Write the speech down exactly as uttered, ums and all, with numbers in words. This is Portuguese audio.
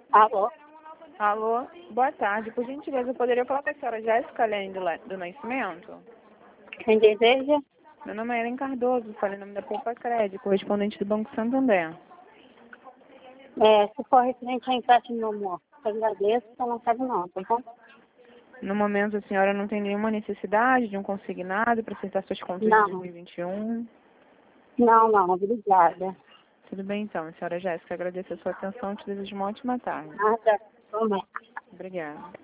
Alô? Alô, boa tarde. Por gentileza, eu poderia falar com a senhora Jéssica Lene do, La- do Nascimento? Quem deseja? Meu nome é Ellen Cardoso, falei em nome da Poupa Crédito, correspondente do Banco Santander. É, se for referente a empréstimo no amor, eu agradeço, eu não quero não, tá bom? No momento, a senhora não tem nenhuma necessidade de um consignado para acertar suas contas de Não. dois mil e vinte e um? Não, não, obrigada. Tudo bem, então, senhora Jéssica. Agradeço a sua atenção e te desejo uma ótima tarde. Nada, toma. Obrigada.